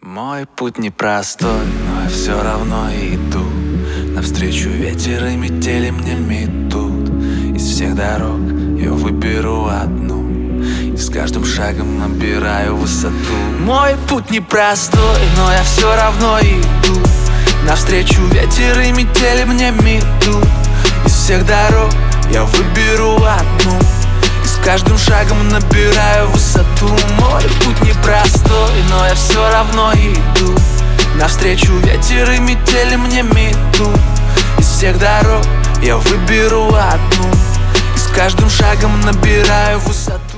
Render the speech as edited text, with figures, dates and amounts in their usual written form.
Мой путь непростой, но я все равно иду. Навстречу ветер и метели мне метут. Из всех дорог я выберу одну, и с каждым шагом набираю высоту. Мой путь непростой, но я все равно иду. Навстречу ветер и метели мне метут. Из всех дорог я выберу одну, и с каждым шагом набираю высоту. Мой путь непростой, но я все равно иду. Навстречу ветер и метели мне метут. Из всех дорог я выберу одну, и с каждым шагом набираю высоту.